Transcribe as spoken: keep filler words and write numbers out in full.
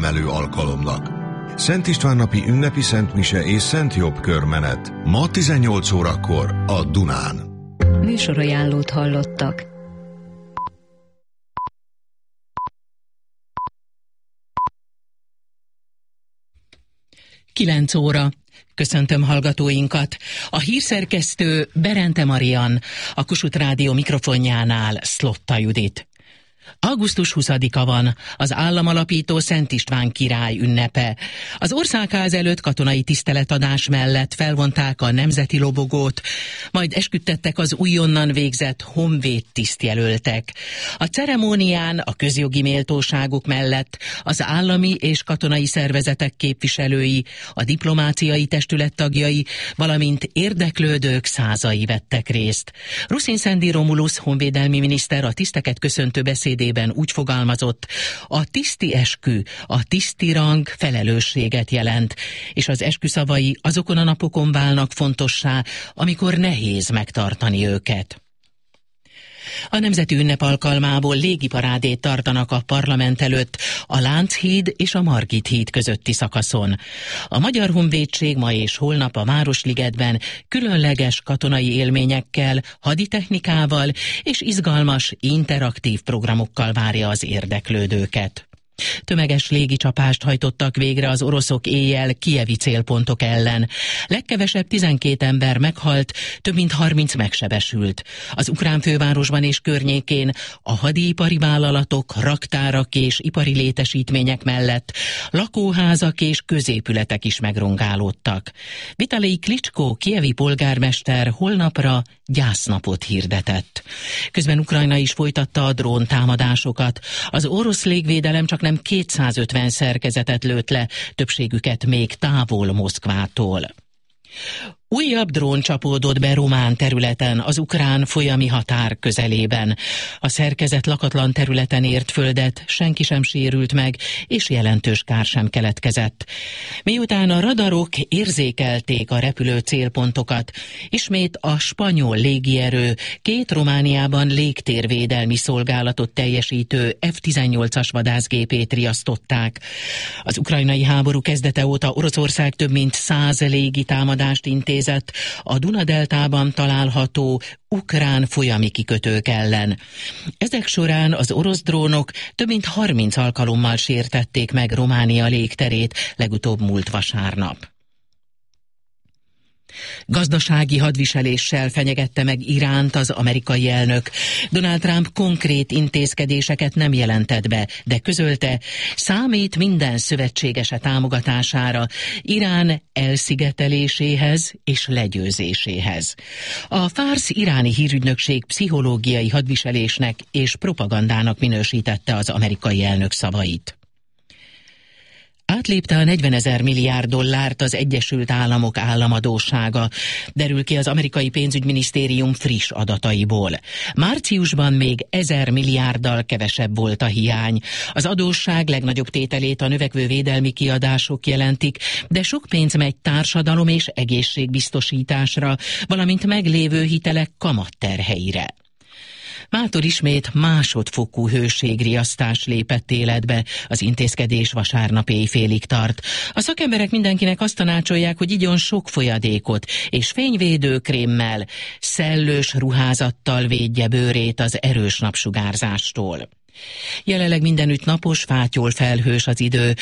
felemelő alkalomnak. Szent István napi ünnepi szentmise és Szent Jobb körmenet. Ma tizennyolc órakor a Dunán. Műsorajánlót hallottak. kilenc óra. Köszöntöm hallgatóinkat. A hírszerkesztő Berente Marian, a Kossuth Rádió mikrofonjánál Szlotta Judit. augusztus huszadika van, az államalapító Szent István király ünnepe. Az országház előtt katonai tiszteletadás mellett felvonták a nemzeti lobogót, majd esküdtettek az újonnan végzett honvéd tisztjelöltek. A ceremónián a közjogi méltóságok mellett az állami és katonai szervezetek képviselői, a diplomáciai testület tagjai, valamint érdeklődők százai vettek részt. Ruszin Szendi Romulus honvédelmi miniszter a tiszteket köszöntő beszédében úgy fogalmazott: a tiszti eskü, a tiszti rang felelősséget jelent, és az esküszavai azokon a napokon válnak fontossá, amikor nehéz megtartani őket. A nemzeti ünnep alkalmából légiparádét tartanak a parlament előtt a Lánchíd és a Margit híd közötti szakaszon. A Magyar Honvédség ma és holnap a Városligetben különleges katonai élményekkel, haditechnikával és izgalmas, interaktív programokkal várja az érdeklődőket. Tömeges légicsapást hajtottak végre az oroszok éjjel kijevi célpontok ellen. Legkevesebb tizenkét ember meghalt, több mint harminc megsebesült. Az ukrán fővárosban és környékén a hadipari vállalatok, raktárak és ipari létesítmények mellett lakóházak és középületek is megrongálódtak. Vitalij Klitschko kijevi polgármester holnapra gyásznapot hirdetett. Közben Ukrajna is folytatta a drón támadásokat. Az orosz légvédelem csak nem kétszázötven szerkezetet lőtt le, többségüket még távol Moszkvától. Újabb drón csapódott be román területen, az ukrán folyami határ közelében. A szerkezet lakatlan területen ért földet, senki sem sérült meg, és jelentős kár sem keletkezett. Miután a radarok érzékelték a repülő célpontokat, ismét a spanyol légierő két Romániában légtérvédelmi szolgálatot teljesítő ef tizennyolcas vadászgépét riasztották. Az ukrajnai háború kezdete óta Oroszország több mint száz légitámadást intézett a Duna-deltában található ukrán folyami kikötők ellen. Ezek során az orosz drónok több mint harminc alkalommal sértették meg Románia légterét, legutóbb múlt vasárnap. Gazdasági hadviseléssel fenyegette meg Iránt az amerikai elnök. Donald Trump konkrét intézkedéseket nem jelentett be, de közölte, számít minden szövetségese támogatására Irán elszigeteléséhez és legyőzéséhez. A Fars iráni hírügynökség pszichológiai hadviselésnek és propagandának minősítette az amerikai elnök szavait. Átlépte a negyvenezer milliárd dollárt az Egyesült Államok államadóssága, derül ki az amerikai pénzügyminisztérium friss adataiból. Márciusban még ezer milliárddal kevesebb volt a hiány. Az adósság legnagyobb tételét a növekvő védelmi kiadások jelentik, de sok pénz megy társadalom és egészségbiztosításra, valamint meglévő hitelek kamatterheire. Mától ismét másodfokú hőségriasztás lépett életbe, az intézkedés vasárnap éjfélig tart. A szakemberek mindenkinek azt tanácsolják, hogy igyon sok folyadékot, és fényvédőkrémmel, szellős ruházattal védje bőrét az erős napsugárzástól. Jelenleg mindenütt napos, fátyol felhős az idő,